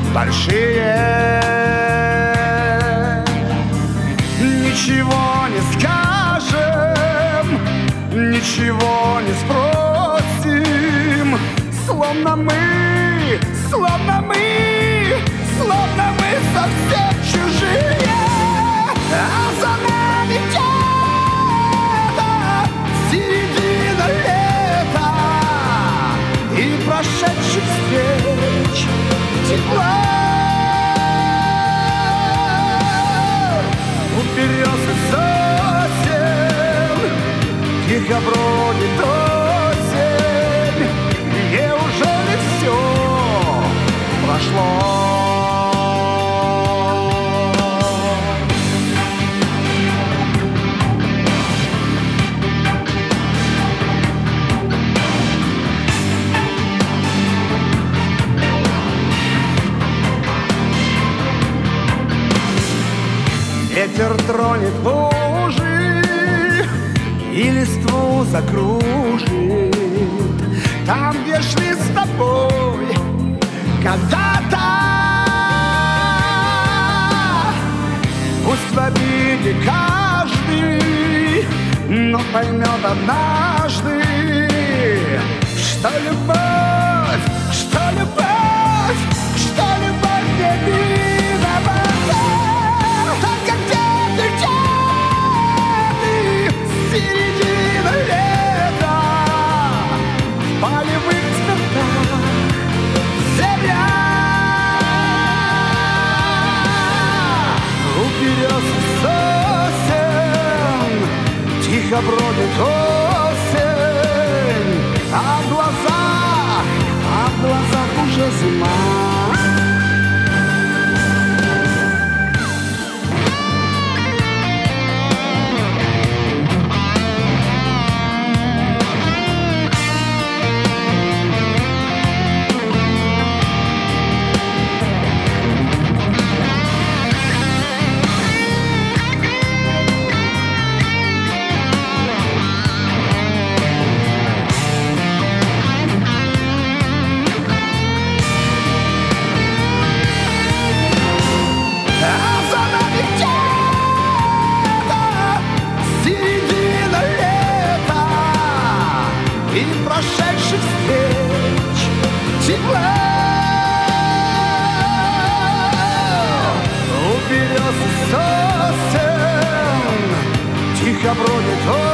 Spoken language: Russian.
большие. Ничего не скажем, ничего не спросим, словно мы совсем чужие. А за нами где-то середина лета и прошедших встреч тепла. У берез и сосен тихо бродит осень. Неужели все прошло? Ветер тронет лужи и листву закружит там, где шли с тобой когда-то. Пусть в обиде каждый, но поймет однажды, что любовь не виновата. Только где ты, середина лета, в полевых цветах земля. У берез и сосен тихо бродит осень, а в глазах уже зима. И прошедших встреч тепла. У берез и сосен тихо бродит